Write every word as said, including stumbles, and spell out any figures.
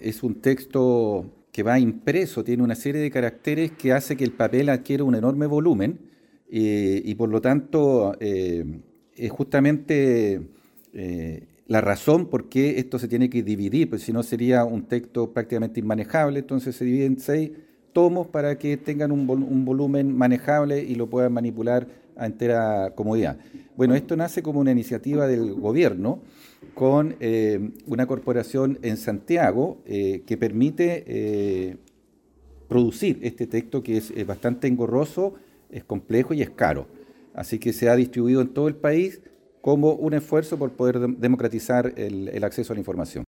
es un texto que va impreso, tiene una serie de caracteres que hace que el papel adquiera un enorme volumen eh, y por lo tanto eh, es justamente eh, la razón por qué esto se tiene que dividir, pues si no sería un texto prácticamente inmanejable, entonces se divide en seis tomos para que tengan un, vol- un volumen manejable y lo puedan manipular a entera comodidad. Bueno, esto nace como una iniciativa del gobierno con eh, una corporación en Santiago eh, que permite eh, producir este texto que es, es bastante engorroso, es complejo y es caro. Así que se ha distribuido en todo el país como un esfuerzo por poder dem- democratizar el, el acceso a la información.